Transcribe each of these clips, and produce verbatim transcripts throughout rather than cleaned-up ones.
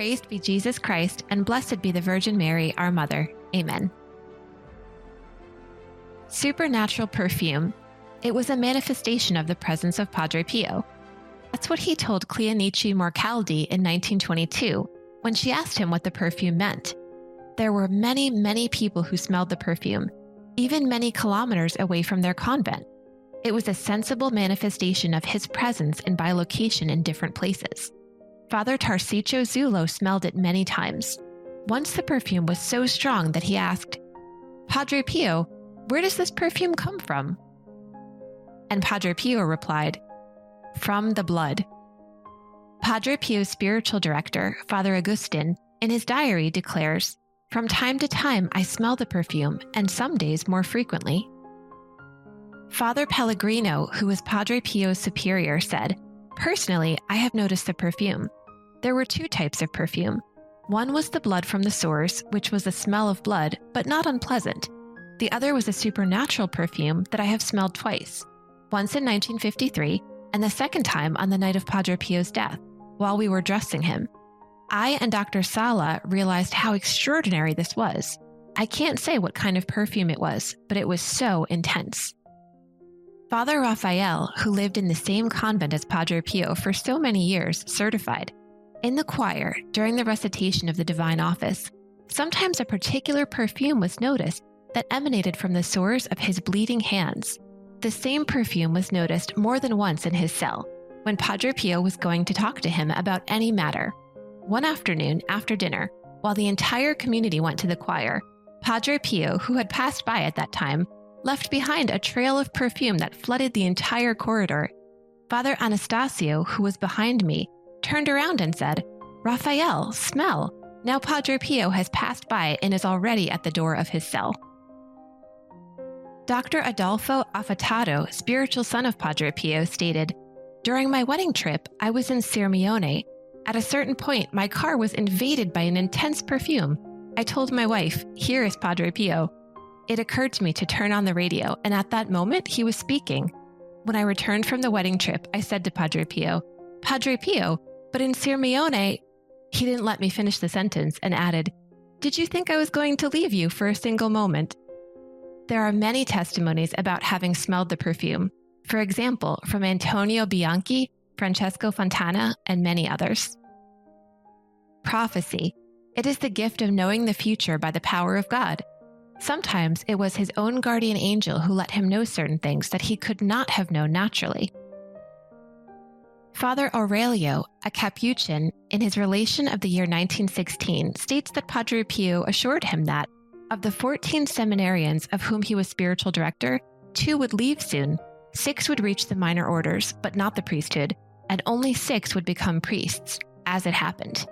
Praised be Jesus Christ, and blessed be the Virgin Mary, our Mother. Amen. Supernatural perfume. It was a manifestation of the presence of Padre Pio. That's what he told Cleonice Morcaldi in nineteen twenty-two when she asked him what the perfume meant. There were many, many people who smelled the perfume, even many kilometers away from their convent. It was a sensible manifestation of his presence in bilocation in different places. Father Tarcicio Zulo smelled it many times. Once the perfume was so strong that he asked, "Padre Pio, where does this perfume come from?" And Padre Pio replied, "From the blood." Padre Pio's spiritual director, Father Agustin, in his diary declares, "From time to time I smell the perfume, and some days more frequently." Father Pellegrino, who was Padre Pio's superior, said, "Personally, I have noticed the perfume. There were two types of perfume. One was the blood from the sores, which was a smell of blood, but not unpleasant. The other was a supernatural perfume that I have smelled twice, once in nineteen fifty-three, and the second time on the night of Padre Pio's death, while we were dressing him. I and Doctor Sala realized how extraordinary this was. I can't say what kind of perfume it was, but it was so intense." Father Raphael, who lived in the same convent as Padre Pio for so many years, certified, in the choir, during the recitation of the Divine Office, sometimes a particular perfume was noticed that emanated from the sores of his bleeding hands. The same perfume was noticed more than once in his cell, when Padre Pio was going to talk to him about any matter. One afternoon, after dinner, while the entire community went to the choir, Padre Pio, who had passed by at that time, left behind a trail of perfume that flooded the entire corridor. Father Anastasio, who was behind me, turned around and said, "Raphael, smell. Now Padre Pio has passed by and is already at the door of his cell." Doctor Adolfo Affatato, spiritual son of Padre Pio, stated, "During my wedding trip, I was in Sirmione. At a certain point, my car was invaded by an intense perfume. I told my wife, 'Here is Padre Pio.' It occurred to me to turn on the radio, and at that moment, he was speaking. When I returned from the wedding trip, I said to Padre Pio, 'Padre Pio, but in Sirmione,' he didn't let me finish the sentence and added, 'Did you think I was going to leave you for a single moment?'" There are many testimonies about having smelled the perfume. For example, from Antonio Bianchi, Francesco Fontana, and many others. Prophecy. It is the gift of knowing the future by the power of God. Sometimes it was his own guardian angel who let him know certain things that he could not have known naturally. Father Aurelio, a Capuchin, in his relation of the year nineteen sixteen, states that Padre Pio assured him that, of the fourteen seminarians of whom he was spiritual director, two would leave soon, six would reach the minor orders, but not the priesthood, and only six would become priests, as it happened.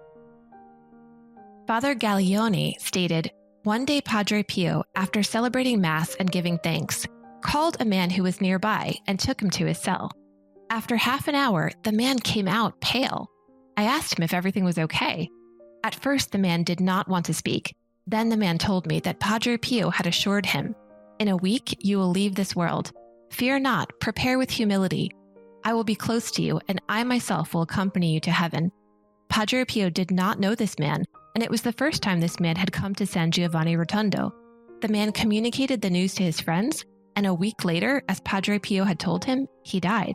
Father Gallioni stated, "One day Padre Pio, after celebrating Mass and giving thanks, called a man who was nearby and took him to his cell. After half an hour, the man came out pale. I asked him if everything was okay. At first, the man did not want to speak. Then the man told me that Padre Pio had assured him, 'In a week, you will leave this world. Fear not, prepare with humility. I will be close to you, and I myself will accompany you to heaven.' Padre Pio did not know this man, and it was the first time this man had come to San Giovanni Rotondo. The man communicated the news to his friends, and a week later, as Padre Pio had told him, he died."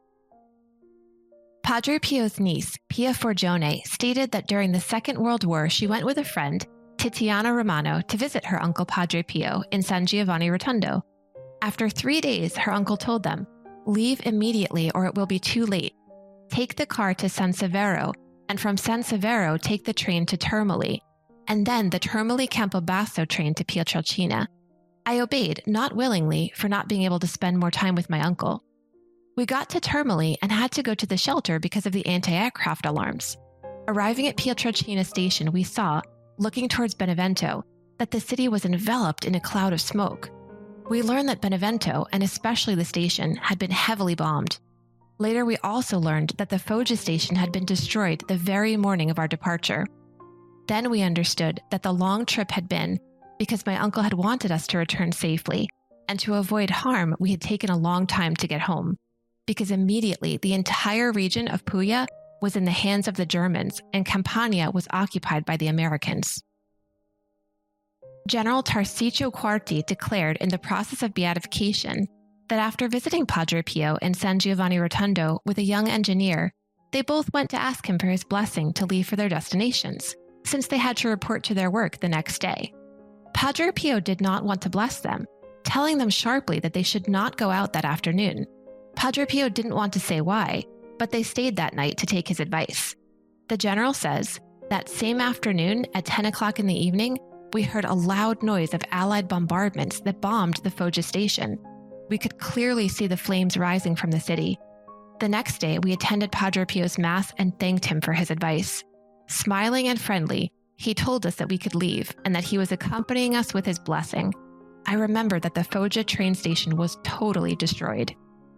Padre Pio's niece, Pia Forgione, stated that during the Second World War she went with a friend, Tiziana Romano, to visit her uncle Padre Pio in San Giovanni Rotondo. After three days, her uncle told them, "Leave immediately or it will be too late. Take the car to San Severo, and from San Severo take the train to Termoli, and then the Termoli Campobasso train to Pietrelcina." I obeyed, not willingly, for not being able to spend more time with my uncle. We got to Termoli and had to go to the shelter because of the anti-aircraft alarms. Arriving at Pietrelcina station, we saw, looking towards Benevento, that the city was enveloped in a cloud of smoke. We learned that Benevento, and especially the station, had been heavily bombed. Later, we also learned that the Foggia station had been destroyed the very morning of our departure. Then we understood that the long trip had been because my uncle had wanted us to return safely, and to avoid harm, we had taken a long time to get home, because immediately the entire region of Puglia was in the hands of the Germans and Campania was occupied by the Americans. General Tarcísio Quarti declared in the process of beatification that after visiting Padre Pio in San Giovanni Rotondo with a young engineer, they both went to ask him for his blessing to leave for their destinations, since they had to report to their work the next day. Padre Pio did not want to bless them, telling them sharply that they should not go out that afternoon. Padre Pio didn't want to say why, but they stayed that night to take his advice. The general says, that same afternoon at ten o'clock in the evening, we heard a loud noise of Allied bombardments that bombed the Foggia station. We could clearly see the flames rising from the city. The next day, we attended Padre Pio's Mass and thanked him for his advice. Smiling and friendly, he told us that we could leave and that he was accompanying us with his blessing. I remember that the Foggia train station was totally destroyed.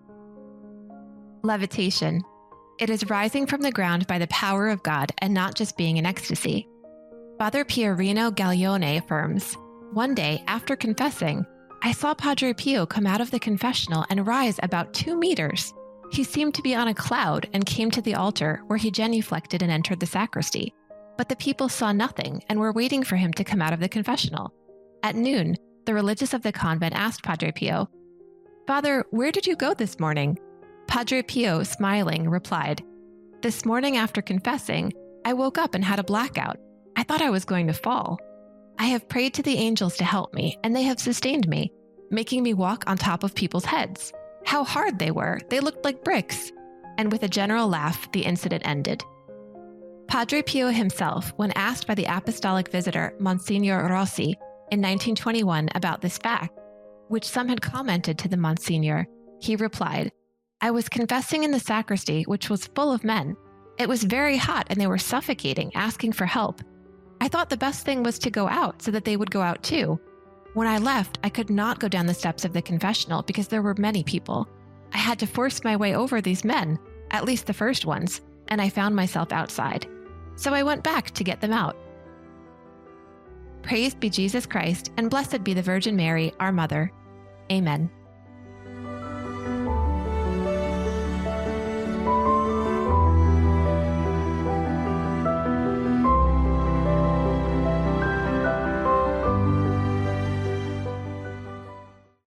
Levitation. It is rising from the ground by the power of God and not just being in ecstasy. Father Pierino Gaglione affirms, one day after confessing, I saw Padre Pio come out of the confessional and rise about two meters. He seemed to be on a cloud and came to the altar where he genuflected and entered the sacristy. But the people saw nothing and were waiting for him to come out of the confessional. At noon, the religious of the convent asked Padre Pio, Father, where did you go this morning? Padre Pio, smiling, replied, This morning after confessing, I woke up and had a blackout. I thought I was going to fall. I have prayed to the angels to help me, and they have sustained me, making me walk on top of people's heads. How hard they were. They looked like bricks. And with a general laugh, the incident ended. Padre Pio himself, when asked by the apostolic visitor Monsignor Rossi in nineteen twenty-one about this fact, which some had commented to the Monsignor, he replied, I was confessing in the sacristy, which was full of men. It was very hot and they were suffocating, asking for help. I thought the best thing was to go out so that they would go out too. When I left, I could not go down the steps of the confessional because there were many people. I had to force my way over these men, at least the first ones, and I found myself outside. So I went back to get them out. Praised be Jesus Christ, and blessed be the Virgin Mary, our Mother. Amen.